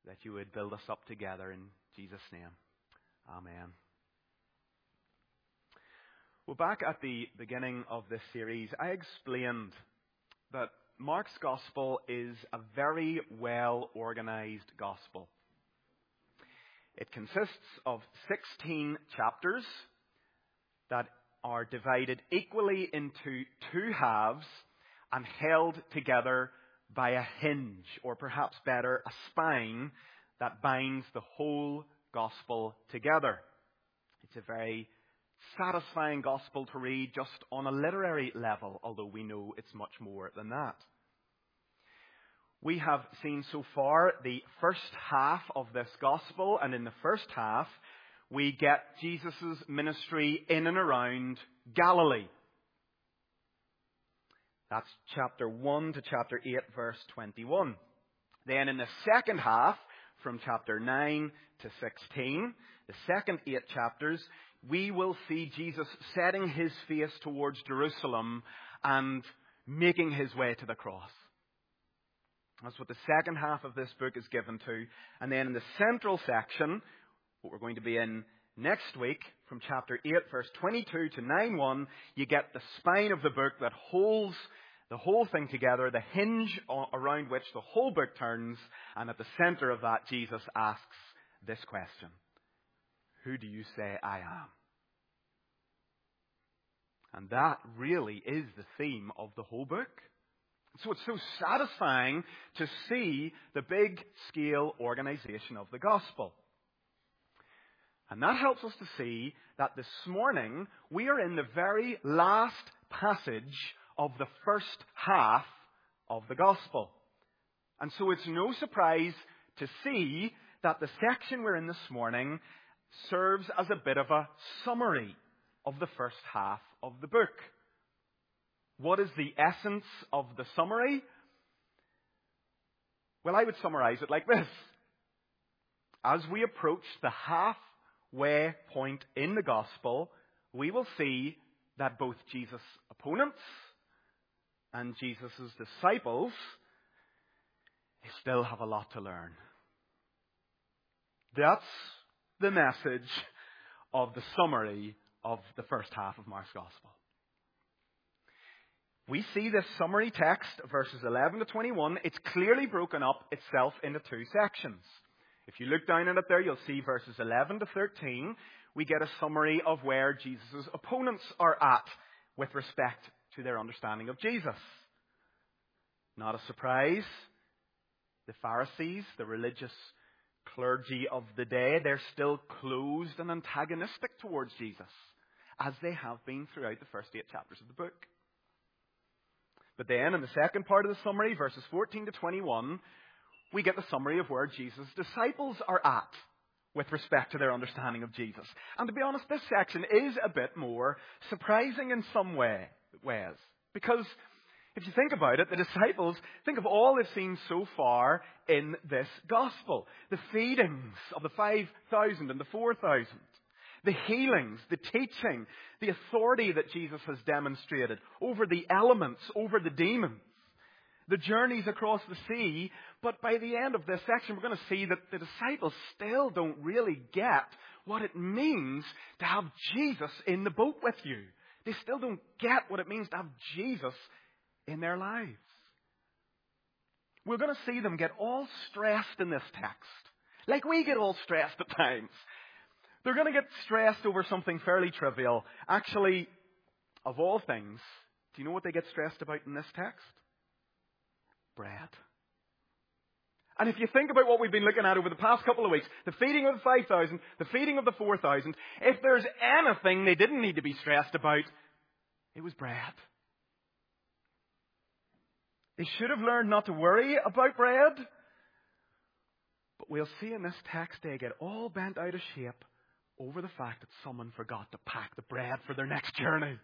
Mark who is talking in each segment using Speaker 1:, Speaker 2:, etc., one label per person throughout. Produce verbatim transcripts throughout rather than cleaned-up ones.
Speaker 1: that you would build us up together in Jesus' name. Amen. Well, back at the beginning of this series, I explained that Mark's Gospel is a very well-organized Gospel. It consists of sixteen chapters that are divided equally into two halves and held together by a hinge, or perhaps better, a spine that binds the whole Gospel together. It's a very satisfying Gospel to read just on a literary level, although we know it's much more than that. We have seen so far the first half of this Gospel, and in the first half, we get Jesus' ministry in and around Galilee. That's chapter one to chapter eight, verse twenty-one. Then in the second half, from chapter nine to sixteen, the second eight chapters, we will see Jesus setting his face towards Jerusalem and making his way to the cross. That's what the second half of this book is given to. And then in the central section, what we're going to be in next week, from chapter eight, verse twenty-two to nine one, you get the spine of the book that holds the whole thing together, the hinge around which the whole book turns, and at the center of that, Jesus asks this question: who do you say I am? And that really is the theme of the whole book. So it's so satisfying to see the big-scale organization of the gospel. And that helps us to see that this morning we are in the very last passage of the first half of the gospel. And so it's no surprise to see that the section we're in this morning serves as a bit of a summary of the first half of the book. What is the essence of the summary? Well, I would summarize it like this. As we approach the halfway point in the gospel, we will see that both Jesus' opponents and Jesus' disciples, they still have a lot to learn. That's the message of the summary of the first half of Mark's Gospel. We see this summary text, verses eleven to twenty-one, it's clearly broken up itself into two sections. If you look down at it there, you'll see verses eleven to thirteen. We get a summary of where Jesus' opponents are at with respect to their understanding of Jesus. Not a surprise. The Pharisees, the religious clergy of the day, they're still closed and antagonistic towards Jesus, as they have been throughout the first eight chapters of the book. But then, in the second part of the summary, verses fourteen to twenty-one, we get the summary of where Jesus' disciples are at with respect to their understanding of Jesus. And to be honest, this section is a bit more surprising in some way, ways. Because if you think about it, the disciples, think of all they've seen so far in this gospel. The feedings of the five thousand and the four thousand. The healings, the teaching, the authority that Jesus has demonstrated over the elements, over the demons, the journeys across the sea. But by the end of this section, we're going to see that the disciples still don't really get what it means to have Jesus in the boat with you. They still don't get what it means to have Jesus in their lives. We're going to see them get all stressed in this text, like we get all stressed at times. They're going to get stressed over something fairly trivial. Actually, of all things, do you know what they get stressed about in this text? Bread. And if you think about what we've been looking at over the past couple of weeks, the feeding of the five thousand, the feeding of the four thousand, if there's anything they didn't need to be stressed about, it was bread. They should have learned not to worry about bread. But we'll see in this text they get all bent out of shape over the fact that someone forgot to pack the bread for their next journey.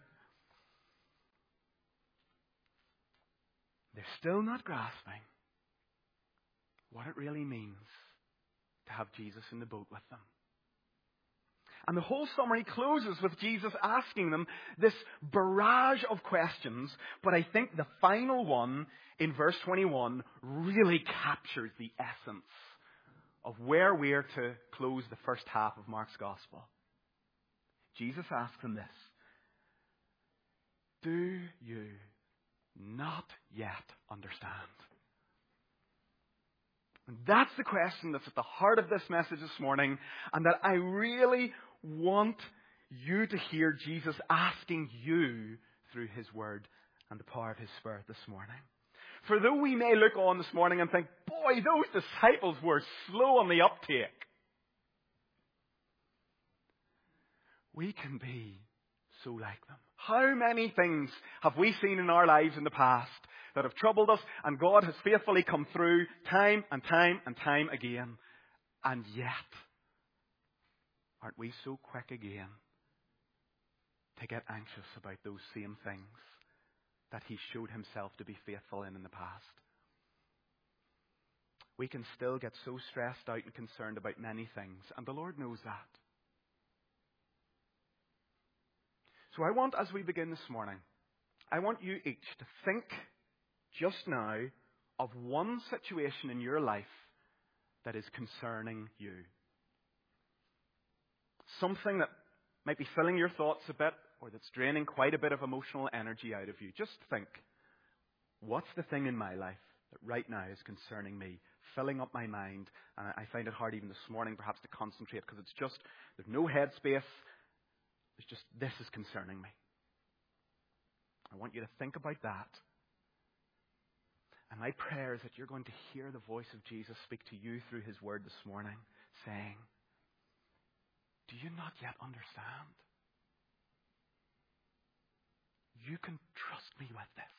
Speaker 1: They're still not grasping what it really means to have Jesus in the boat with them. And the whole summary closes with Jesus asking them this barrage of questions, but I think the final one in verse twenty-one really captures the essence of where we're to close the first half of Mark's Gospel. Jesus asks them this: do you not yet understand? And that's the question that's at the heart of this message this morning, and that I really want you to hear Jesus asking you through His Word and the power of His Spirit this morning. For though we may look on this morning and think, boy, those disciples were slow on the uptake, we can be so like them. How many things have we seen in our lives in the past that have troubled us, and God has faithfully come through time and time and time again? And yet, aren't we so quick again to get anxious about those same things that He showed Himself to be faithful in in the past? We can still get so stressed out and concerned about many things, and the Lord knows that. So I want, as we begin this morning, I want you each to think just now of one situation in your life that is concerning you. Something that might be filling your thoughts a bit, or that's draining quite a bit of emotional energy out of you. Just think, what's the thing in my life that right now is concerning me, filling up my mind? And I find it hard even this morning perhaps to concentrate, because it's just, there's no headspace. It's just, this is concerning me. I want you to think about that. And my prayer is that you're going to hear the voice of Jesus speak to you through His Word this morning, saying, do you not yet understand? You can trust me with this.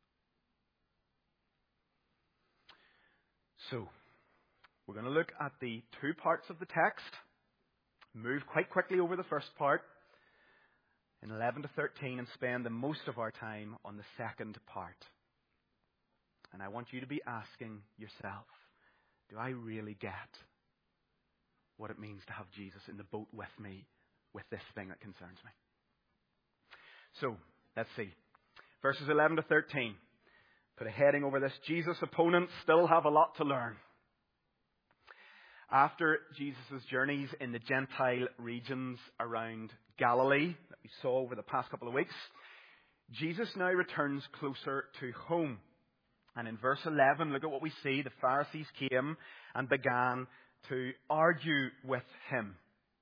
Speaker 1: So, we're going to look at the two parts of the text, move quite quickly over the first part, in eleven to thirteen, and spend the most of our time on the second part. And I want you to be asking yourself, do I really get what it means to have Jesus in the boat with me with this thing that concerns me? So, let's see. Verses eleven to thirteen. Put a heading over this: Jesus' opponents still have a lot to learn. After Jesus' journeys in the Gentile regions around Galilee that we saw over the past couple of weeks, Jesus now returns closer to home. And in verse eleven, look at what we see. The Pharisees came and began to argue with Him.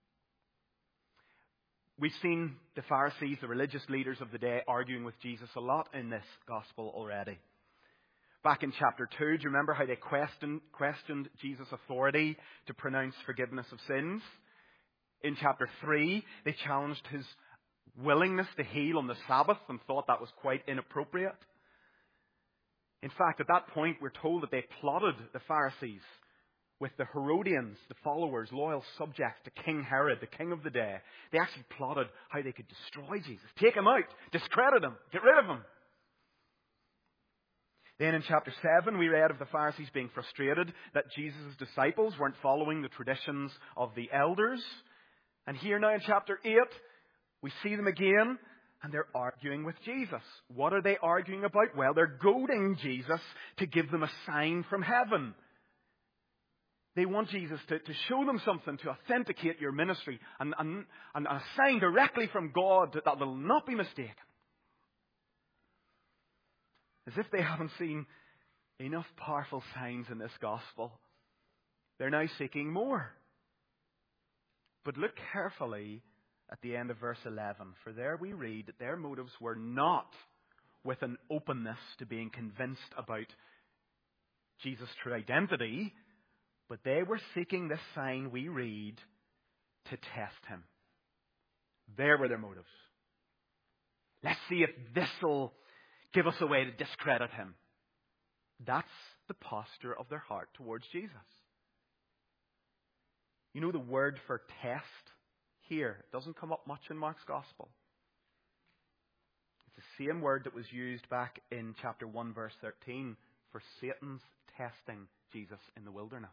Speaker 1: We've seen the Pharisees, the religious leaders of the day, arguing with Jesus a lot in this gospel already. Back in chapter two, do you remember how they questioned, questioned Jesus' authority to pronounce forgiveness of sins? In chapter three, they challenged His willingness to heal on the Sabbath and thought that was quite inappropriate. In fact, at that point, we're told that they plotted, the Pharisees, with the Herodians, the followers, loyal subjects to King Herod, the king of the day. They actually plotted how they could destroy Jesus, take Him out, discredit Him, get rid of Him. Then in chapter seven, we read of the Pharisees being frustrated that Jesus' disciples weren't following the traditions of the elders. And here now in chapter eight, we see them again, and they're arguing with Jesus. What are they arguing about? Well, they're goading Jesus to give them a sign from heaven. They want Jesus to, to show them something to authenticate your ministry, and, and, and a sign directly from God that, that will not be mistaken. As if they haven't seen enough powerful signs in this gospel, they're now seeking more. But look carefully at the end of verse eleven, for there we read that their motives were not with an openness to being convinced about Jesus' true identity, but they were seeking this sign, we read, to test Him. There were their motives. Let's see if this will give us a way to discredit Him. That's the posture of their heart towards Jesus. You know, the word for test here, it doesn't come up much in Mark's Gospel. It's the same word that was used back in chapter one, verse thirteen, for Satan's testing Jesus in the wilderness.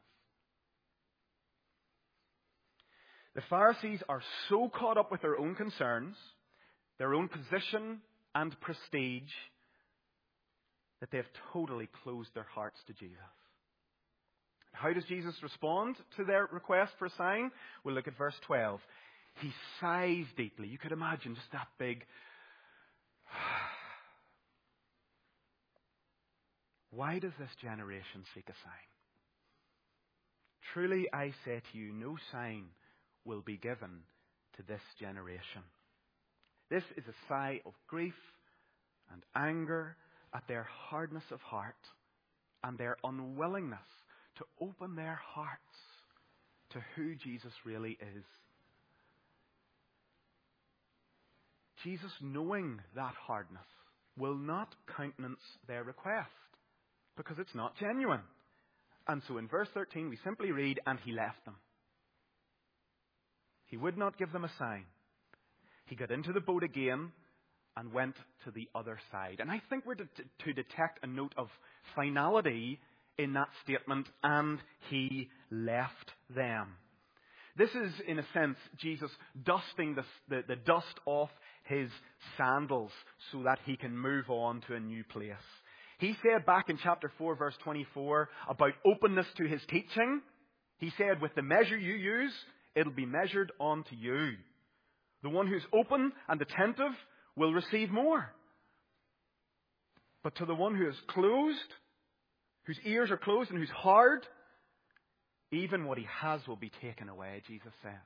Speaker 1: The Pharisees are so caught up with their own concerns, their own position and prestige, that they have totally closed their hearts to Jesus. How does Jesus respond to their request for a sign? We'll look at verse twelve. He sighs deeply. You could imagine just that big. Why does this generation seek a sign? Truly I say to you, no sign will be given to this generation. This is a sigh of grief and anger at their hardness of heart and their unwillingness to open their hearts to who Jesus really is. Jesus, knowing that hardness, will not countenance their request because it's not genuine. And so in verse thirteen we simply read, and he left them. He would not give them a sign. He got into the boat again and went to the other side. And I think we're to, to detect a note of finality in that statement, and he left them. This is, in a sense, Jesus dusting the, the, the dust off his sandals so that he can move on to a new place. He said back in chapter four, verse twenty-four, about openness to his teaching. He said, with the measure you use, it'll be measured onto you. The one who's open and attentive will receive more. But to the one who is closed, whose ears are closed and who's hard, even what he has will be taken away, Jesus said.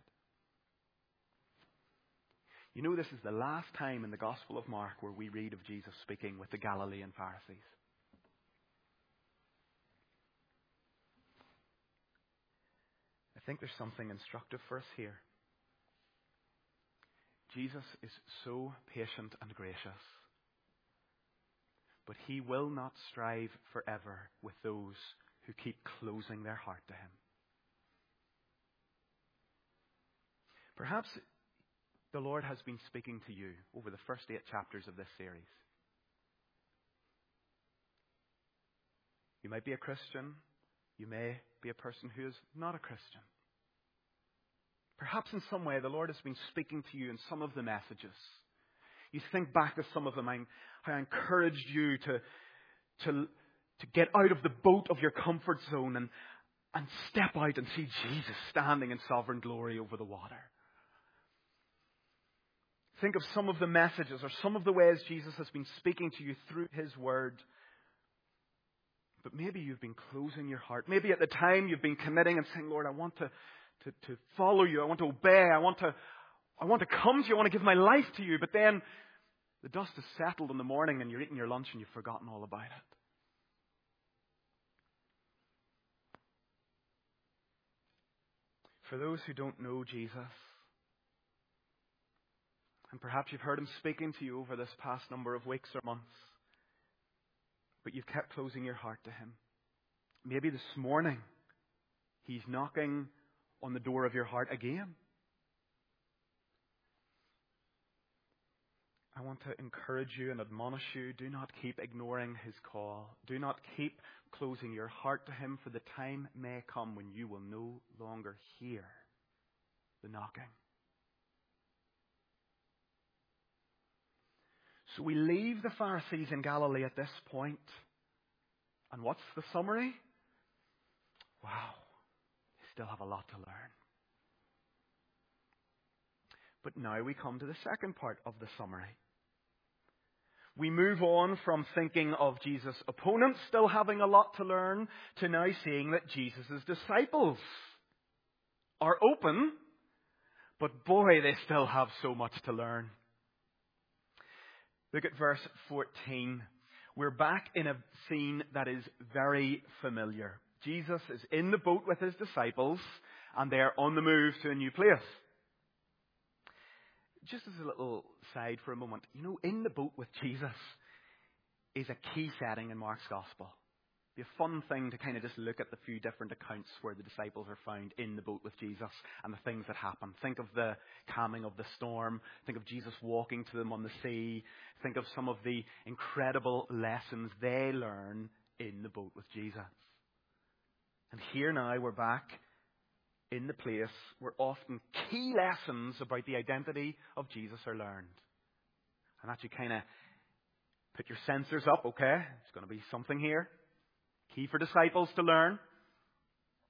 Speaker 1: You know, this is the last time in the Gospel of Mark where we read of Jesus speaking with the Galilean Pharisees. I think there's something instructive for us here. Jesus is so patient and gracious, but he will not strive forever with those who keep closing their heart to him. Perhaps the Lord has been speaking to you over the first eight chapters of this series. You might be a Christian. You may be a person who is not a Christian. Perhaps in some way the Lord has been speaking to you in some of the messages. You think back to some of them. I, I encouraged you to, to, to get out of the boat of your comfort zone and, and step out and see Jesus standing in sovereign glory over the water. Think of some of the messages or some of the ways Jesus has been speaking to you through his word. But maybe you've been closing your heart. Maybe at the time you've been committing and saying, Lord, I want to, to, to follow you. I want to obey. I want to, I want to come to you. I want to give my life to you. But then the dust has settled in the morning and you're eating your lunch and you've forgotten all about it. For those who don't know Jesus, and perhaps you've heard him speaking to you over this past number of weeks or months, but you've kept closing your heart to him. Maybe this morning he's knocking on the door of your heart again. I want to encourage you and admonish you, do not keep ignoring his call. Do not keep closing your heart to him, for the time may come when you will no longer hear the knocking. So we leave the Pharisees in Galilee at this point. And what's the summary? Wow, they still have a lot to learn. But now we come to the second part of the summary. We move on from thinking of Jesus' opponents still having a lot to learn to now seeing that Jesus' disciples are open, but boy, they still have so much to learn. Look at verse fourteen. We're back in a scene that is very familiar. Jesus is in the boat with his disciples, and they are on the move to a new place. Just as a little side for a moment, you know, in the boat with Jesus is a key setting in Mark's Gospel. It'd be a fun thing to kind of just look at the few different accounts where the disciples are found in the boat with Jesus and the things that happen. Think of the calming of the storm. Think of Jesus walking to them on the sea. Think of some of the incredible lessons they learn in the boat with Jesus. And here now we're back in the place where often key lessons about the identity of Jesus are learned. And that you kind of put your sensors up, okay? There's going to be something here. Key for disciples to learn.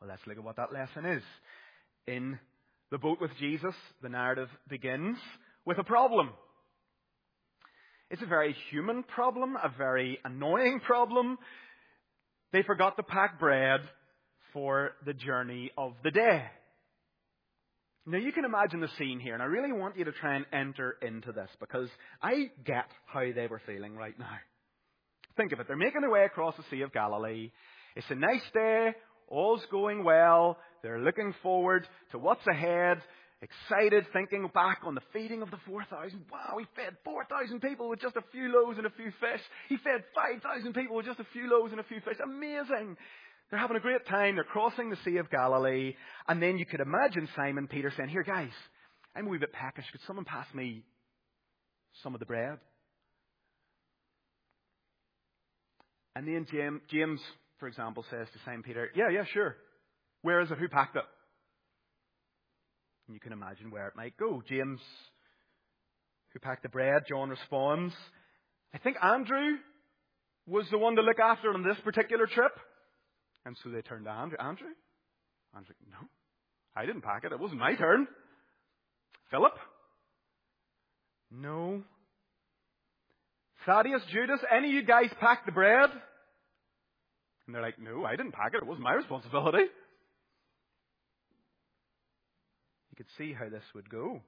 Speaker 1: Well, let's look at what that lesson is. In the boat with Jesus, the narrative begins with a problem. It's a very human problem, a very annoying problem. They forgot to pack bread for the journey of the day. Now, you can imagine the scene here, and I really want you to try and enter into this, because I get how they were feeling right now. Think of it. They're making their way across the Sea of Galilee. It's a nice day. All's going well. They're looking forward to what's ahead. Excited, thinking back on the feeding of the four thousand. Wow, he fed four thousand people with just a few loaves and a few fish. He fed five thousand people with just a few loaves and a few fish. Amazing. They're having a great time. They're crossing the Sea of Galilee. And then you could imagine Simon Peter saying, here, guys, I'm a wee bit peckish. Could someone pass me some of the bread? And then James, for example, says to Simon Peter, yeah, yeah, sure. Where is it? Who packed it? And you can imagine where it might go. James, who packed the bread, John responds, I think Andrew was the one to look after it on this particular trip. And so they turned to Andrew. Andrew? Andrew, no, I didn't pack it. It wasn't my turn. Philip? No. Thaddeus, Judas, any of you guys pack the bread? And they're like, no, I didn't pack it. It wasn't my responsibility. You could see how this would go.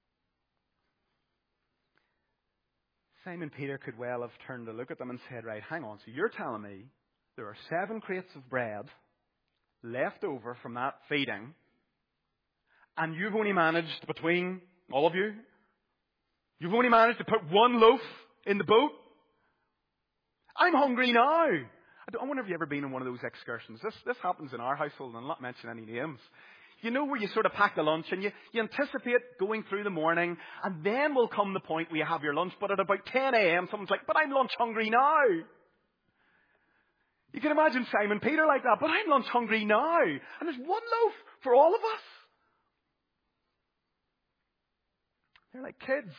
Speaker 1: Simon Peter could well have turned to look at them and said, right, hang on, so you're telling me there are seven crates of bread left over from that feeding, and you've only managed, between all of you, you've only managed to put one loaf in the boat? I'm hungry now. I, I wonder if you've ever been on one of those excursions. This, this happens in our household, and I'll not mention any names. You know, where you sort of pack the lunch and you, you anticipate going through the morning, and then will come the point where you have your lunch, but at about ten a.m. someone's like, but I'm lunch hungry now. You can imagine Simon Peter like that, but I'm lunch hungry now. And there's one loaf for all of us. They're like kids.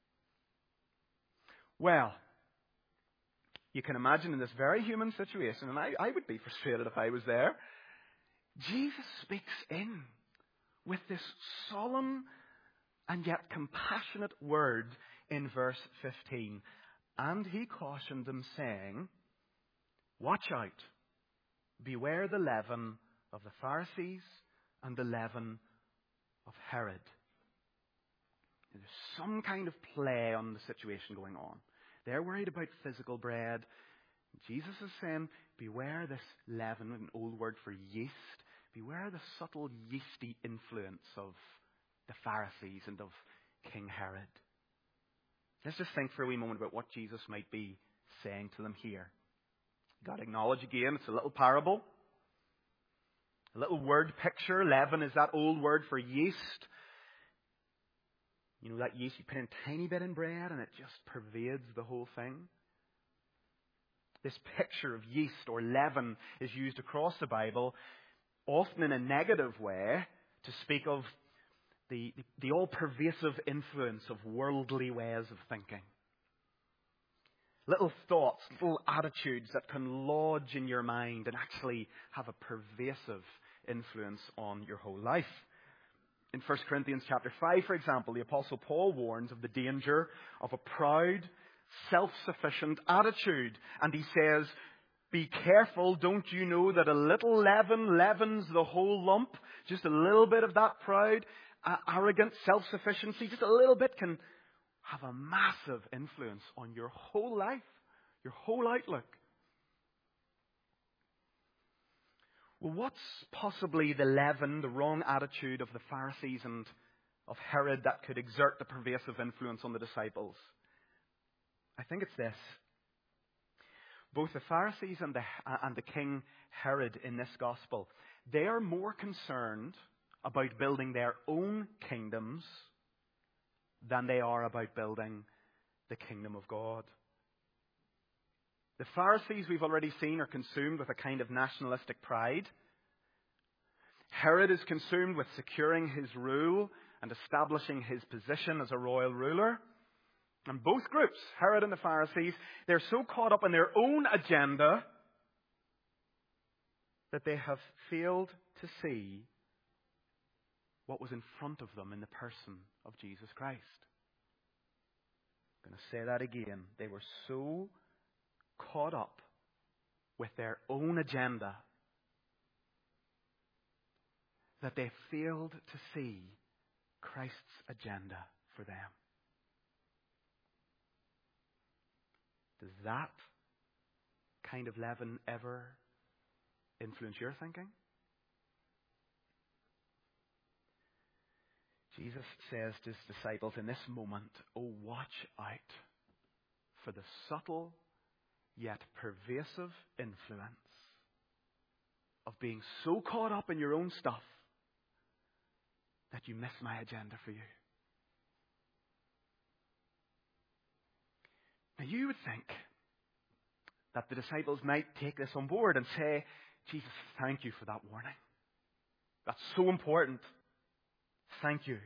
Speaker 1: Well, you can imagine in this very human situation, and I, I would be frustrated if I was there, Jesus speaks in with this solemn and yet compassionate word in verse fifteen. And he cautioned them, saying, watch out, beware the leaven of the Pharisees and the leaven of Herod. There's some kind of play on the situation going on. They're worried about physical bread. Jesus is saying, beware this leaven, an old word for yeast. Beware the subtle yeasty influence of the Pharisees and of King Herod. Let's just think for a wee moment about what Jesus might be saying to them here. You've got to acknowledge again, it's a little parable. A little word picture. Leaven is that old word for yeast. You know that yeast, you put in a tiny bit in bread and it just pervades the whole thing. This picture of yeast or leaven is used across the Bible, often in a negative way, to speak of the, the all-pervasive influence of worldly ways of thinking. Little thoughts, little attitudes that can lodge in your mind and actually have a pervasive influence on your whole life. In First Corinthians chapter five, for example, the Apostle Paul warns of the danger of a proud, self-sufficient attitude. And he says, be careful, don't you know that a little leaven leavens the whole lump? Just a little bit of that proud, uh, arrogant self-sufficiency, just a little bit can have a massive influence on your whole life, your whole outlook. Well, what's possibly the leaven, the wrong attitude of the Pharisees and of Herod that could exert the pervasive influence on the disciples? I think it's this. Both the Pharisees and the, and the King Herod in this gospel, they are more concerned about building their own kingdoms than they are about building the kingdom of God. The Pharisees, we've already seen, are consumed with a kind of nationalistic pride. Herod is consumed with securing his rule and establishing his position as a royal ruler. And both groups, Herod and the Pharisees, they're so caught up in their own agenda that they have failed to see what was in front of them in the person of Jesus Christ. I'm going to say that again. They were so caught up with their own agenda that they failed to see Christ's agenda for them. Does that kind of leaven ever influence your thinking? Jesus says to his disciples in this moment, oh, watch out for the subtle yet pervasive influence of being so caught up in your own stuff that you miss my agenda for you. Now you would think that the disciples might take this on board and say, Jesus, thank you for that warning. That's so important. Thank you.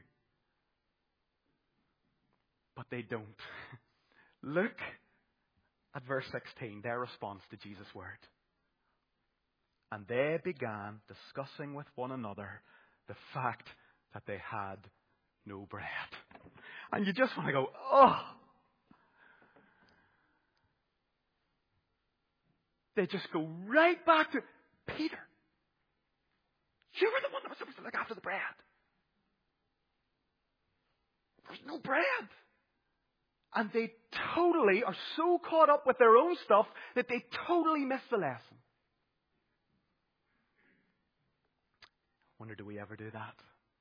Speaker 1: But they don't. Look at verse sixteen, their response to Jesus' word. And they began discussing with one another the fact that they had no bread. And you just want to go, oh! They just go right back to Peter. You were the one that was supposed to look after the bread. There's no bread. And they totally are so caught up with their own stuff that they totally miss the lesson. Wonder, do we ever do that?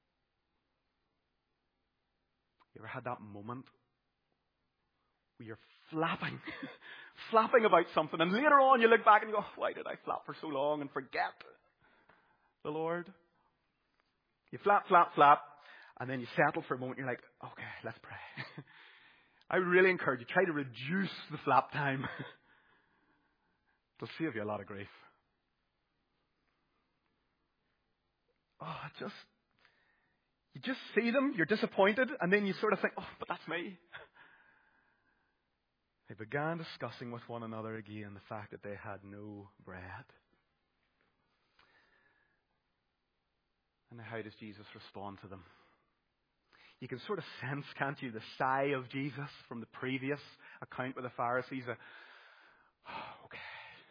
Speaker 1: You ever had that moment where you're flapping, flapping about something, and later on you look back and you go, why did I flap for so long and forget the Lord? You flap, flap, flap, and then you settle for a moment and you're like, okay, let's pray. I would really encourage you, try to reduce the flap time. It'll save you a lot of grief. Oh, just, you just see them, you're disappointed, and then you sort of think, oh, but that's me. They began discussing with one another again the fact that they had no bread. And how does Jesus respond to them? You can sort of sense, can't you, the sigh of Jesus from the previous account with the Pharisees. A, oh, okay.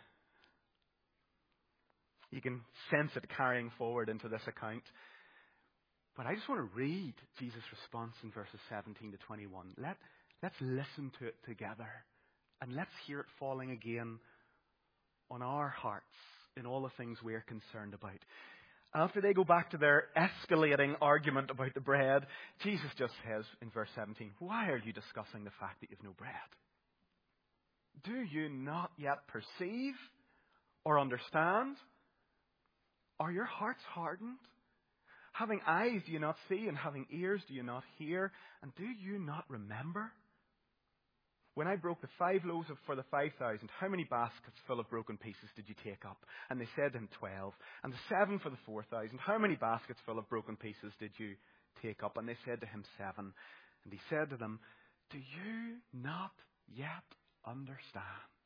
Speaker 1: You can sense it carrying forward into this account. But I just want to read Jesus' response in verses seventeen to twenty-one. Let, let's listen to it together. And let's hear it falling again on our hearts in all the things we're concerned about. After they go back to their escalating argument about the bread, Jesus just says in verse seventeen, why are you discussing the fact that you have no bread? Do you not yet perceive or understand? Are your hearts hardened? Having eyes do you not see, and having ears do you not hear? And do you not remember? When I broke the five loaves of, for the five thousand, how many baskets full of broken pieces did you take up? And they said to him, twelve. And the seven for the four thousand, how many baskets full of broken pieces did you take up? And they said to him, seven. And he said to them, do you not yet understand?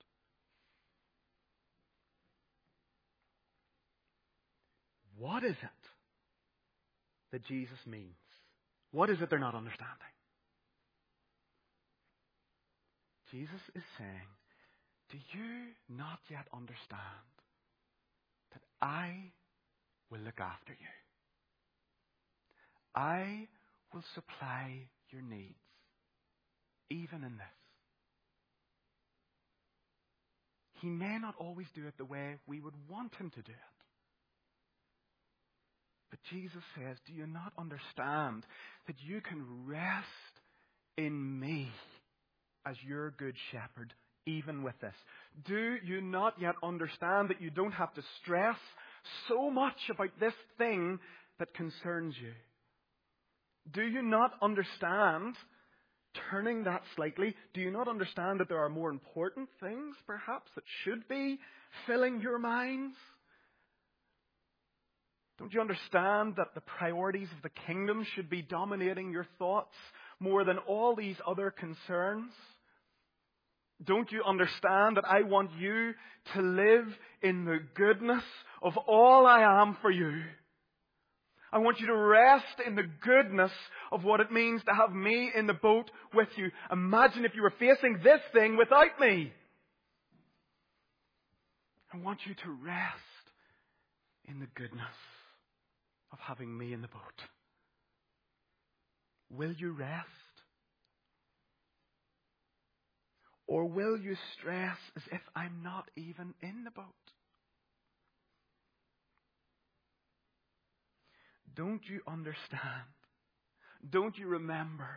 Speaker 1: What is it that Jesus means? What is it they're not understanding? Jesus is saying, do you not yet understand that I will look after you? I will supply your needs, even in this. He may not always do it the way we would want him to do it. But Jesus says, do you not understand that you can rest in me as your good shepherd, even with this? Do you not yet understand that you don't have to stress so much about this thing that concerns you? Do you not understand, turning that slightly, do you not understand that there are more important things, perhaps, that should be filling your minds? Don't you understand that the priorities of the kingdom should be dominating your thoughts more than all these other concerns? Don't you understand that I want you to live in the goodness of all I am for you? I want you to rest in the goodness of what it means to have me in the boat with you. Imagine if you were facing this thing without me. I want you to rest in the goodness of having me in the boat. Will you rest? Or will you stress as if I'm not even in the boat? Don't you understand? Don't you remember?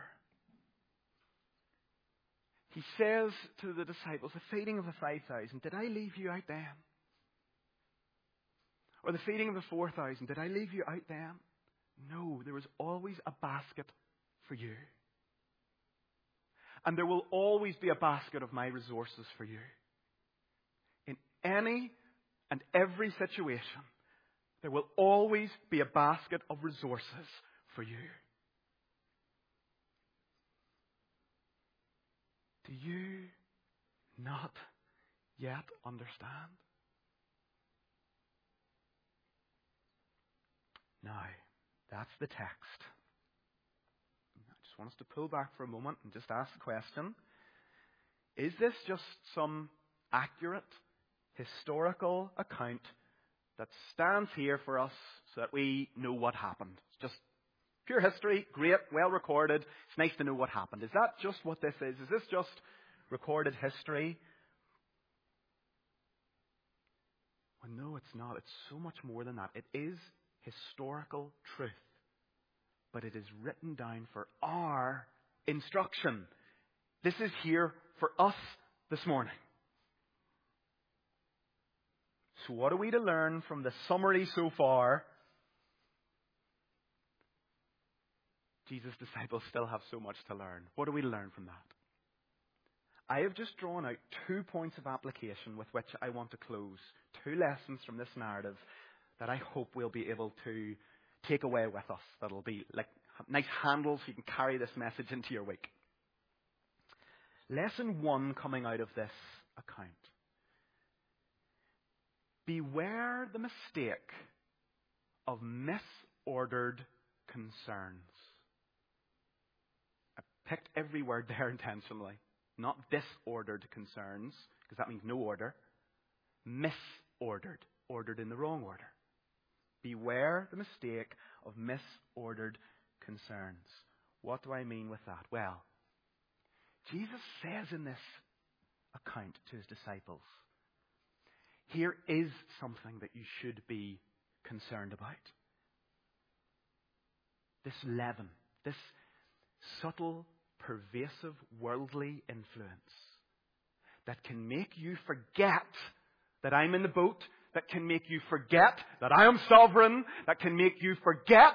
Speaker 1: He says to the disciples, the feeding of the five thousand, did I leave you out then? Or the feeding of the four thousand, did I leave you out then? No, there was always a basket for you. And there will always be a basket of my resources for you. In any and every situation, there will always be a basket of resources for you. Do you not yet understand? Now, that's the text. I just want us to pull back for a moment and just ask the question, is this just some accurate, historical account that stands here for us so that we know what happened? It's just pure history, great, well recorded. It's nice to know what happened. Is that just what this is? Is this just recorded history? Well, no, it's not. It's so much more than that. It is historical truth. But it is written down for our instruction. This is here for us this morning. So what are we to learn from the summary so far? Jesus' disciples still have so much to learn. What do we learn from that? I have just drawn out two points of application with which I want to close. Two lessons from this narrative that I hope we'll be able to take away with us. That'll be like nice handles so you can carry this message into your week. Lesson one coming out of this account. Beware the mistake of misordered concerns. I picked every word there intentionally. Not disordered concerns, because that means no order. Misordered. Ordered in the wrong order. Beware the mistake of misordered concerns. What do I mean with that? Well, Jesus says in this account to his disciples, here is something that you should be concerned about. This leaven, this subtle, pervasive, worldly influence that can make you forget that I'm in the boat, that can make you forget that I am sovereign, that can make you forget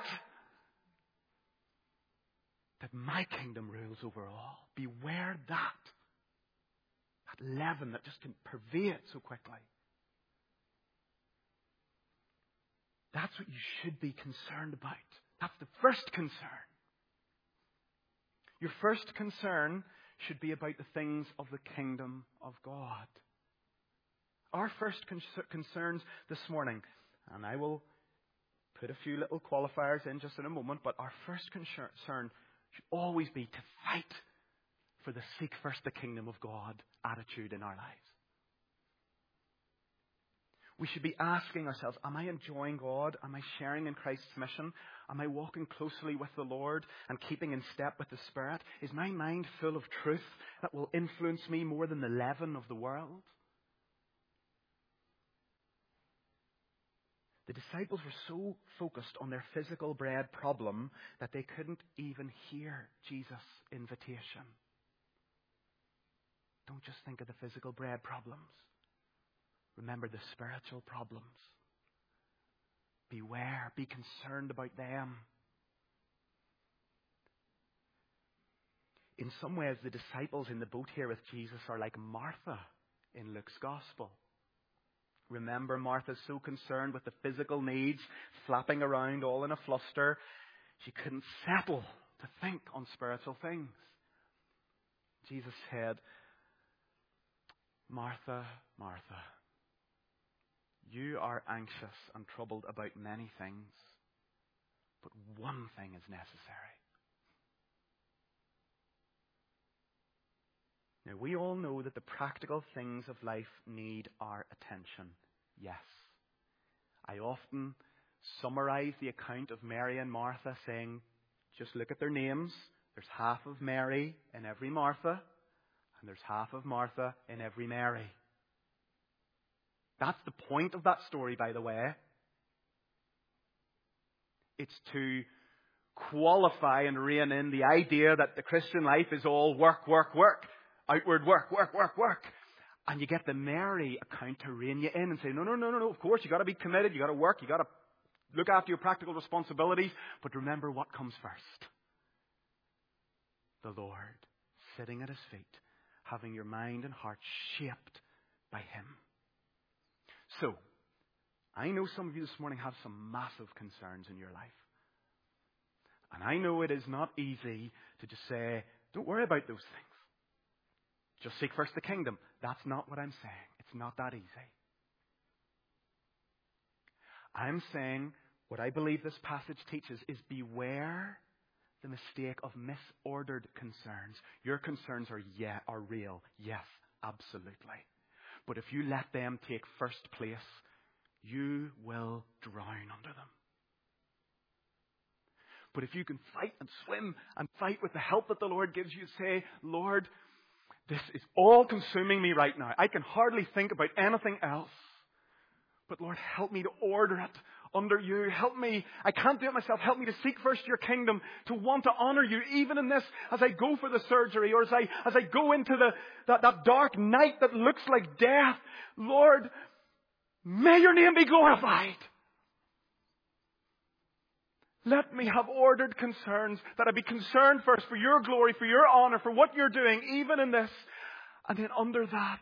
Speaker 1: that my kingdom rules over all. Beware that. That leaven that just can pervade so quickly. That's what you should be concerned about. That's the first concern. Your first concern should be about the things of the kingdom of God. Our first concerns this morning, and I will put a few little qualifiers in just in a moment, but our first concern should always be to fight for the seek first the kingdom of God attitude in our lives. We should be asking ourselves, am I enjoying God? Am I sharing in Christ's mission? Am I walking closely with the Lord and keeping in step with the Spirit? Is my mind full of truth that will influence me more than the leaven of the world? The disciples were so focused on their physical bread problem that they couldn't even hear Jesus' invitation. Don't just think of the physical bread problems. Remember the spiritual problems. Beware, be concerned about them. In some ways, the disciples in the boat here with Jesus are like Martha in Luke's Gospel. Remember, Martha's so concerned with the physical needs, flapping around all in a fluster, she couldn't settle to think on spiritual things. Jesus said, Martha, Martha, you are anxious and troubled about many things, but one thing is necessary. Now, we all know that the practical things of life need our attention. Yes. I often summarize the account of Mary and Martha saying, just look at their names. There's half of Mary in every Martha, and there's half of Martha in every Mary. That's the point of that story, by the way. It's to qualify and rein in the idea that the Christian life is all work, work, work. Outward work, work, work, work. And you get the Mary account to rein you in and say, no, no, no, no, no, of course, you've got to be committed, you've got to work, you've got to look after your practical responsibilities, but remember what comes first. The Lord, sitting at His feet, having your mind and heart shaped by Him. So, I know some of you this morning have some massive concerns in your life. And I know it is not easy to just say, don't worry about those things. Just seek first the kingdom. That's not what I'm saying. It's not that easy. I'm saying what I believe this passage teaches is beware the mistake of misordered concerns. Your concerns are yeah, are real. Yes, absolutely. But if you let them take first place, you will drown under them. But if you can fight and swim and fight with the help that the Lord gives you, say, Lord, this is all consuming me right now. I can hardly think about anything else. But Lord, help me to order it under you. Help me. I can't do it myself. Help me to seek first your kingdom, to want to honor you even in this as I go for the surgery or as I, as I go into the, that, that dark night that looks like death. Lord, may your name be glorified. Let me have ordered concerns, that I be concerned first for your glory, for your honor, for what you're doing, even in this. And then under that,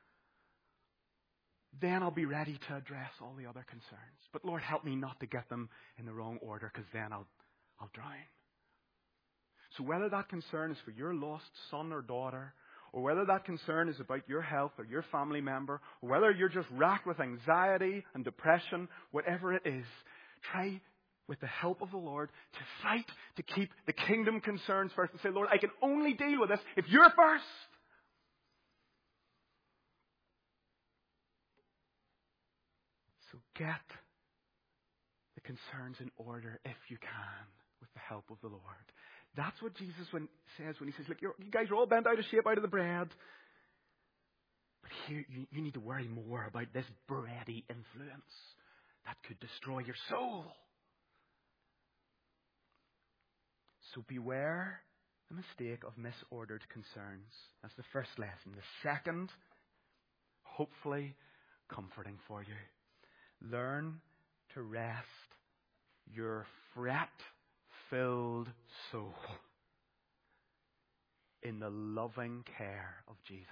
Speaker 1: then I'll be ready to address all the other concerns. But Lord, help me not to get them in the wrong order, because then I'll, I'll drown. So whether that concern is for your lost son or daughter, or whether that concern is about your health or your family member, or whether you're just racked with anxiety and depression, whatever it is, try with the help of the Lord to fight to keep the kingdom concerns first and say, Lord, I can only deal with this if you're first. So get the concerns in order if you can with the help of the Lord. That's what Jesus when, says when he says, look, you're, you guys are all bent out of shape out of the bread. But here you, you need to worry more about this bready influence that could destroy your soul. So beware the mistake of misordered concerns. That's the first lesson. The second, hopefully comforting for you. Learn to rest your fret-filled soul in the loving care of Jesus.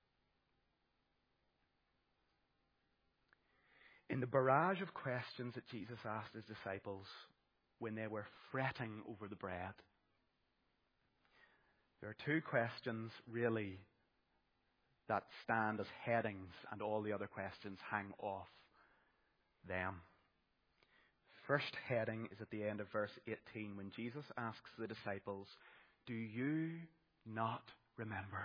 Speaker 1: In the barrage of questions that Jesus asked his disciples when they were fretting over the bread, there are two questions really that stand as headings, and all the other questions hang off them. First heading is at the end of verse eighteen when Jesus asks the disciples, do you not remember?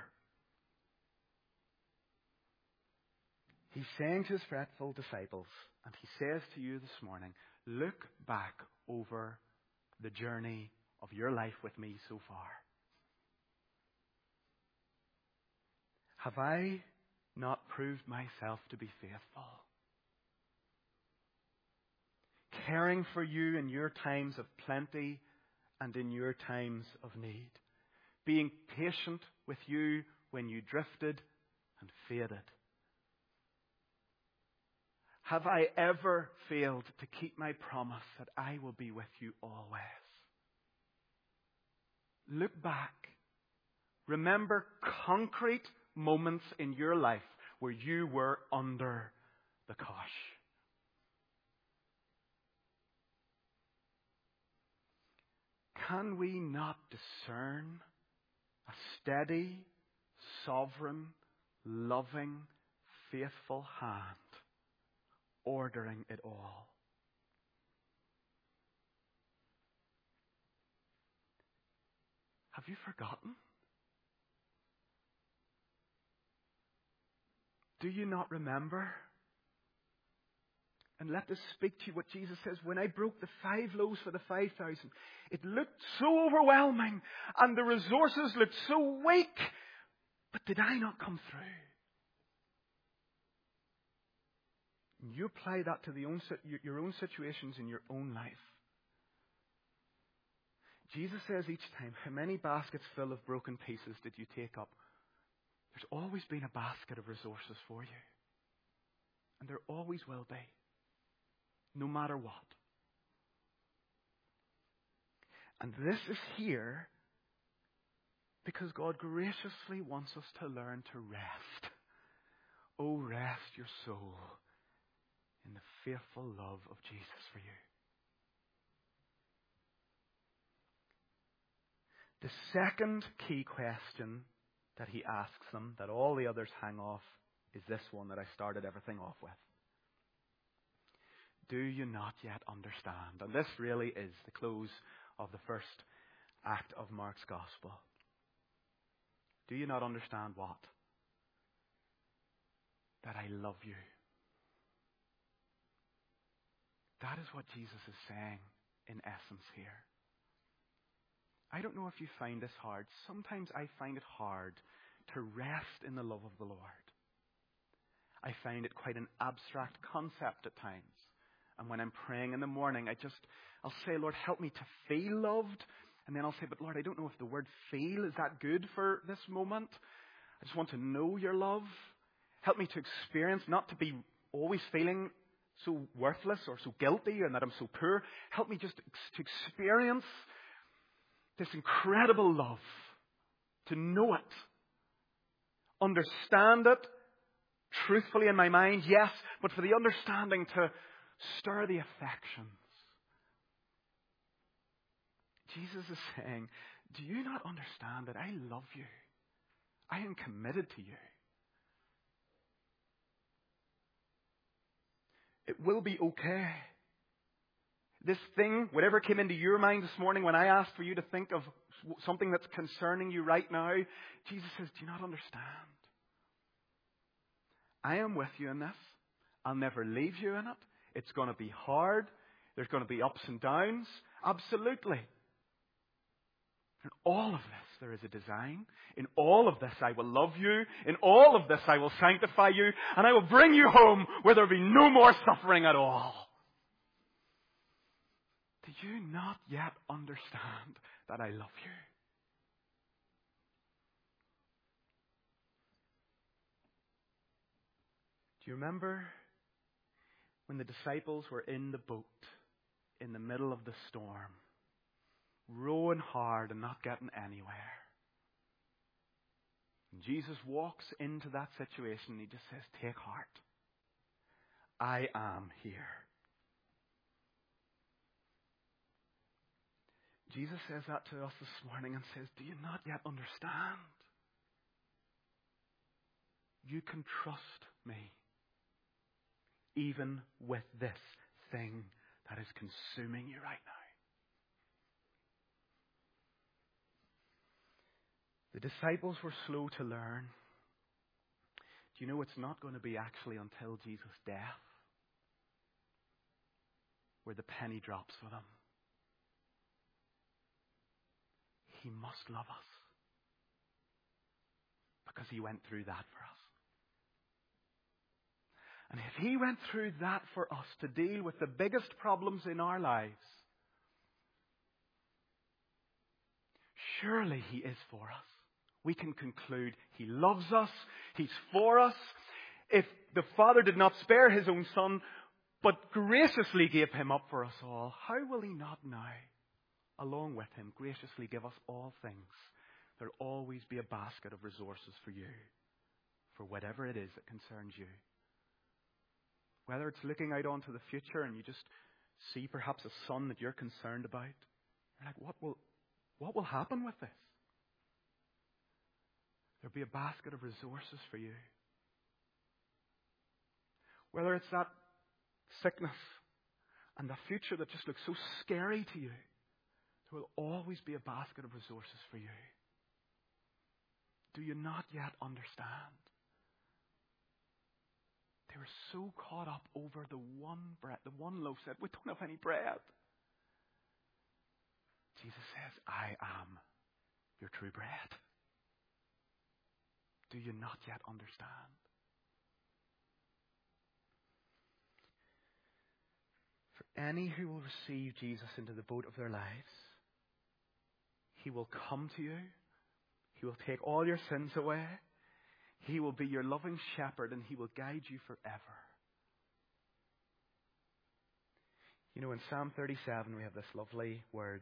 Speaker 1: He's saying to his fretful disciples, and he says to you this morning, look back over the journey of your life with me so far. Have I not proved myself to be faithful? Caring for you in your times of plenty and in your times of need. Being patient with you when you drifted and faded. Have I ever failed to keep my promise that I will be with you always? Look back. Remember concrete moments in your life where you were under the cosh. Can we not discern a steady, sovereign, loving, faithful hand, ordering it all. Have you forgotten? Do you not remember? And let this speak to you what Jesus says. When I broke the five loaves for the five thousand, it looked so overwhelming and the resources looked so weak. But did I not come through? And you apply that to the own, your own situations in your own life. Jesus says each time, how many baskets full of broken pieces did you take up? There's always been a basket of resources for you. And there always will be. No matter what. And this is here because God graciously wants us to learn to rest. Oh, rest your soul in the faithful love of Jesus for you. The second key question that he asks them, that all the others hang off, is this one that I started everything off with. Do you not yet understand? And this really is the close of the first act of Mark's Gospel. Do you not understand what? That I love you. That is what Jesus is saying in essence here. I don't know if you find this hard. Sometimes I find it hard to rest in the love of the Lord. I find it quite an abstract concept at times. And when I'm praying in the morning, I just, I'll say, Lord, help me to feel loved. And then I'll say, but Lord, I don't know if the word feel is that good for this moment. I just want to know your love. Help me to experience, not to be always feeling so worthless or so guilty and that I'm so poor. Help me just to experience this incredible love, to know it, understand it truthfully in my mind, yes, but for the understanding to stir the affections. Jesus is saying, do you not understand that I love you? I am committed to you. It will be okay. This thing, whatever came into your mind this morning when I asked for you to think of something that's concerning you right now, Jesus says, do you not understand? I am with you in this. I'll never leave you in it. It's going to be hard. There's going to be ups and downs. Absolutely. In all of this, there is a design. In all of this, I will love you. In all of this, I will sanctify you. And I will bring you home where there will be no more suffering at all. Do you not yet understand that I love you? Do you remember when the disciples were in the boat in the middle of the storm, rowing hard and not getting anywhere? And Jesus walks into that situation and he just says, take heart. I am here. Jesus says that to us this morning and says, do you not yet understand? You can trust me, even with this thing that is consuming you right now. The disciples were slow to learn. Do you know it's not going to be actually until Jesus' death where the penny drops for them? He must love us because he went through that for us. And if he went through that for us to deal with the biggest problems in our lives, surely he is for us. We can conclude he loves us, he's for us. If the Father did not spare his own Son, but graciously gave him up for us all, how will he not now, along with him, graciously give us all things? There will always be a basket of resources for you, for whatever it is that concerns you. Whether it's looking out onto the future and you just see perhaps a son that you're concerned about. You're like, what will, what will happen with this? There'll be a basket of resources for you. Whether it's that sickness and the future that just looks so scary to you, there will always be a basket of resources for you. Do you not yet understand? They were so caught up over the one bread, the one loaf, said, we don't have any bread. Jesus says, I am your true bread. Do you not yet understand? For any who will receive Jesus into the boat of their lives, He will come to you. He will take all your sins away. He will be your loving shepherd, and He will guide you forever. You know, in Psalm thirty-seven, we have this lovely word,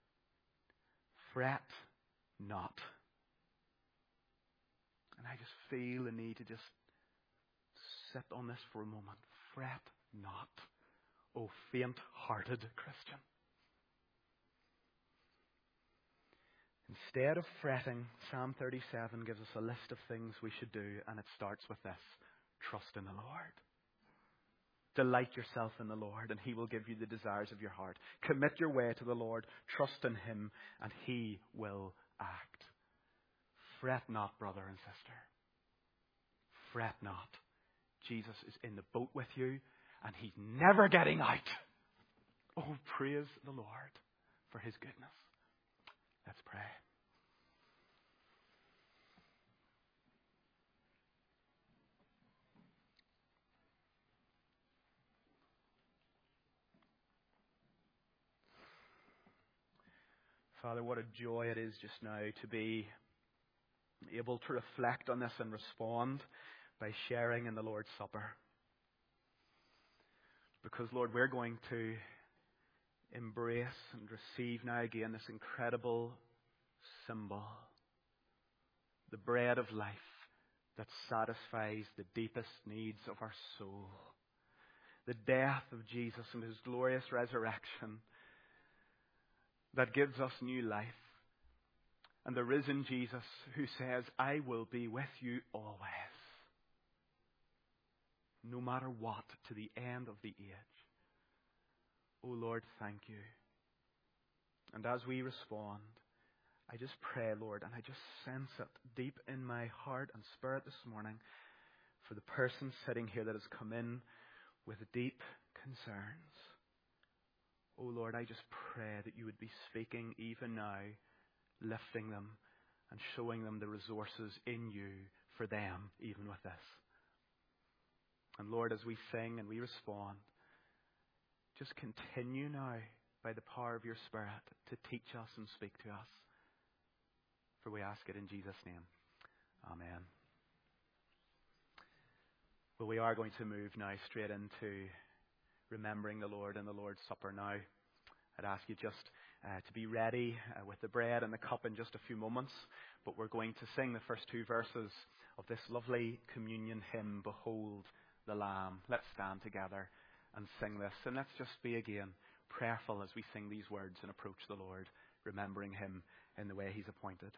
Speaker 1: fret not. And I just feel the need to just sit on this for a moment. Fret not, O faint-hearted Christian. Instead of fretting, Psalm thirty-seven gives us a list of things we should do, and it starts with this: trust in the Lord. Delight yourself in the Lord, and He will give you the desires of your heart. Commit your way to the Lord, trust in Him, and He will act. Fret not, brother and sister. Fret not. Jesus is in the boat with you, and He's never getting out. Oh, praise the Lord for His goodness. Let's pray. Father, what a joy it is just now to be able to reflect on this and respond by sharing in the Lord's Supper. Because, Lord, we're going to embrace and receive now again this incredible symbol, the bread of life that satisfies the deepest needs of our soul. The death of Jesus and His glorious resurrection that gives us new life. And the risen Jesus who says, I will be with you always, no matter what, to the end of the age. Oh Lord, thank you. And as we respond, I just pray, Lord, and I just sense it deep in my heart and spirit this morning for the person sitting here that has come in with deep concerns. Oh Lord, I just pray that you would be speaking even now, lifting them and showing them the resources in you for them, even with this. And Lord, as we sing and we respond, just continue now by the power of your Spirit to teach us and speak to us. For we ask it in Jesus' name. Amen. Well, we are going to move now straight into remembering the Lord and the Lord's Supper now. I'd ask you just uh, to be ready uh, with the bread and the cup in just a few moments. But we're going to sing the first two verses of this lovely communion hymn, Behold the Lamb. Let's stand together and sing this. And let's just be again prayerful as we sing these words and approach the Lord, remembering Him in the way He's appointed.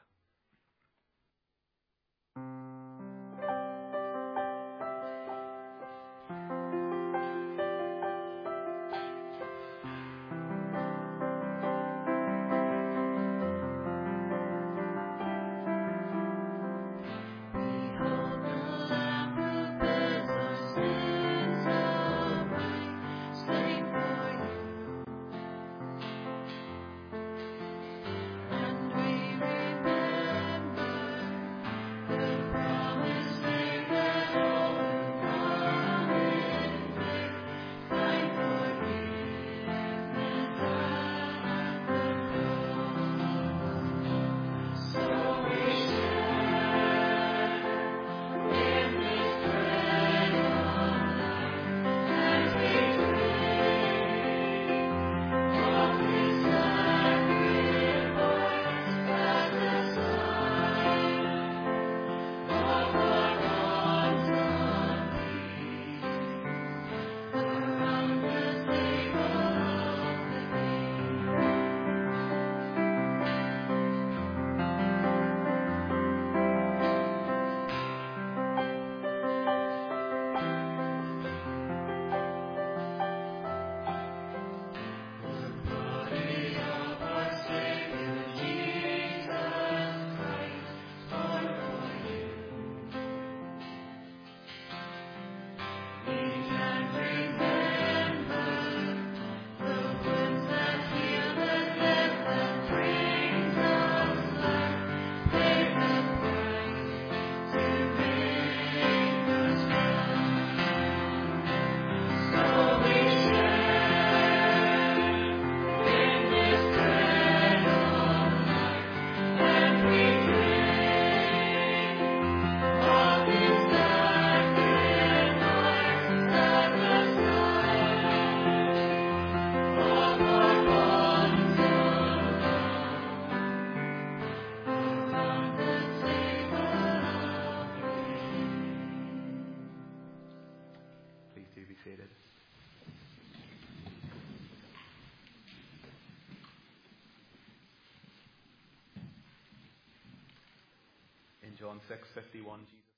Speaker 2: And we remember the
Speaker 1: In John six fifty-one, Jesus